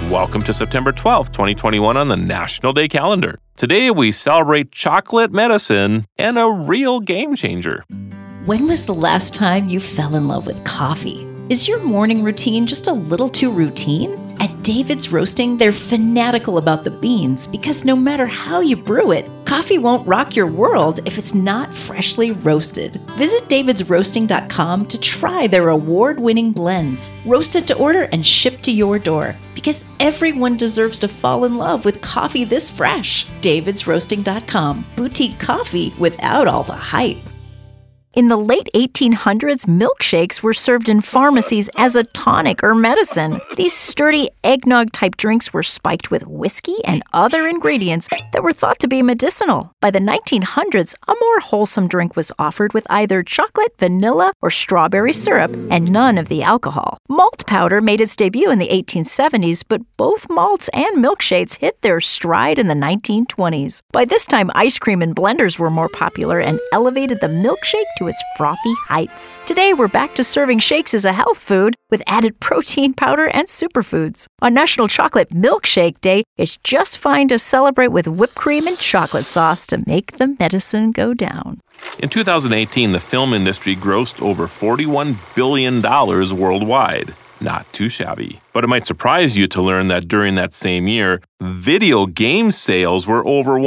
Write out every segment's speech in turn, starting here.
Welcome to September 12th, 2021 on the National Day calendar. Today we celebrate chocolate medicine and a real game changer. When was the last time you fell in love with coffee? Is your morning routine just a little too routine? At David's Roasting, they're fanatical about the beans because no matter how you brew it, coffee won't rock your world if it's not freshly roasted. Visit davidsroasting.com to try their award-winning blends, roasted to order and shipped to your door. Because everyone deserves to fall in love with coffee this fresh. davidsroasting.com, boutique coffee without all the hype. In the late 1800s, milkshakes were served in pharmacies as a tonic or medicine. These sturdy eggnog-type drinks were spiked with whiskey and other ingredients that were thought to be medicinal. By the 1900s, a more wholesome drink was offered with either chocolate, vanilla, or strawberry syrup, and none of the alcohol. Malt powder made its debut in the 1870s, but both malts and milkshakes hit their stride in the 1920s. By this time, ice cream and blenders were more popular and elevated the milkshake to its frothy heights. Today, we're back to serving shakes as a health food with added protein powder and superfoods. On National Chocolate Milkshake Day, it's just fine to celebrate with whipped cream and chocolate sauce to make the medicine go down. In 2018, the film industry grossed over $41 billion worldwide. Not too shabby. But it might surprise you to learn that during that same year, video game sales were over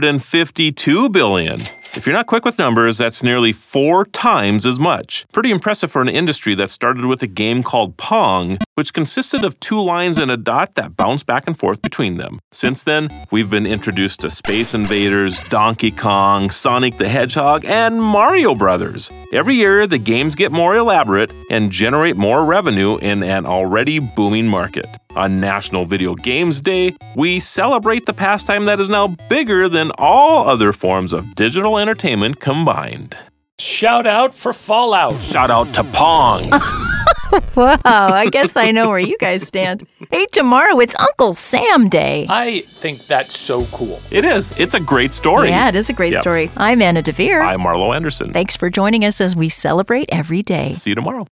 $152 billion. If you're not quick with numbers, that's nearly 4 times as much. Pretty impressive for an industry that started with a game called Pong, which consisted of 2 lines and a dot that bounced back and forth between them. Since then, we've been introduced to Space Invaders, Donkey Kong, Sonic the Hedgehog, and Mario Brothers. Every year, the games get more elaborate and generate more revenue in an already booming market. On National Video Games Day, we celebrate the pastime that is now bigger than all other forms of digital entertainment combined. Shout out for Fallout. Shout out to Pong. Wow, I guess I know where you guys stand. Hey, tomorrow it's Uncle Sam Day. I think that's so cool. It is. It's a great story. Yeah, it is a great story. I'm Anna DeVere. I'm Marlo Anderson. Thanks for joining us as we celebrate every day. See you tomorrow.